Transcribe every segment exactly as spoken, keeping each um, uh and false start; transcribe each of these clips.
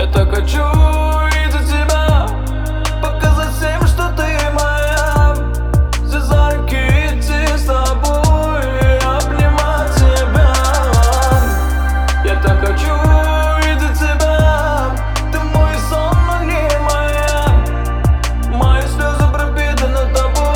Я так хочу видеть тебя, показать всем, что ты моя. Все за руки идти с тобой и обнимать тебя. Я так хочу видеть тебя, ты мой сон, но не моя. Мои слезы пропитаны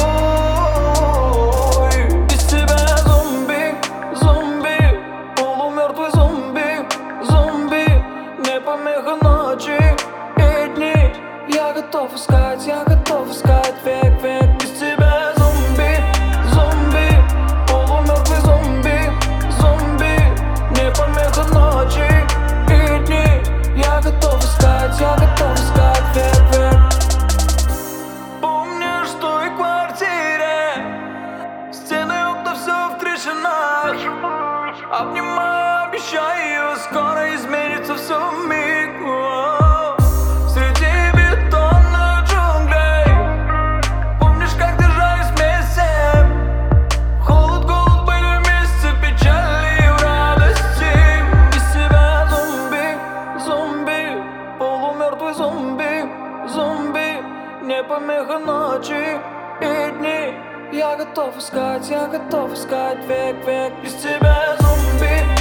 тобой. Без тебя зомби, зомби, полумертвый зомби, зомби. Не помеха ночи и дни. Я готов искать, я готов искать век, век. Без тебя зомби, зомби, полумертвый зомби, зомби. Не помеха ночи и дни. Я готов искать, я готов искать век, век. Помнишь, в той квартире стены, окна, все в трещинах. Обнимаю, обещаю, скоро изменится все вмиг. О, среди бетонных джунглей. Помнишь, как держались вместе? Холод, голод, были вместе, печали и радости. Без тебя зомби, зомби, полумертвый зомби, зомби. Не помеха ночи и дни. Я готов искать, я готов искать век, век. Без тебя зомби.